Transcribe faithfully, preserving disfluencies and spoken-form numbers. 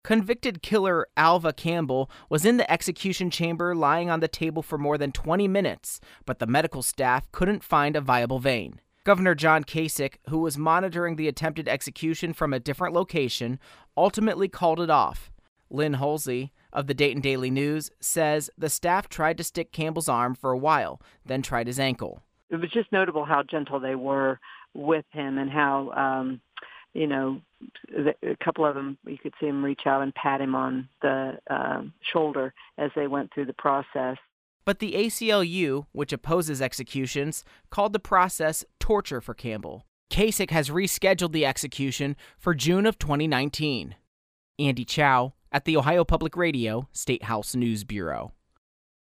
Convicted killer Alva Campbell was in the execution chamber lying on the table for more than twenty minutes, but the medical staff couldn't find a viable vein. Governor John Kasich, who was monitoring the attempted execution from a different location, ultimately called it off. Lynn Halsey of the Dayton Daily News says the staff tried to stick Campbell's arm for a while, then tried his ankle. It was just notable how gentle they were with him and how, um, you know, a couple of them, you could see him reach out and pat him on the uh, shoulder as they went through the process. But the A C L U, which opposes executions, called the process torture for Campbell. Kasich has rescheduled the execution for June of twenty nineteen. Andy Chow at the Ohio Public Radio State House News Bureau.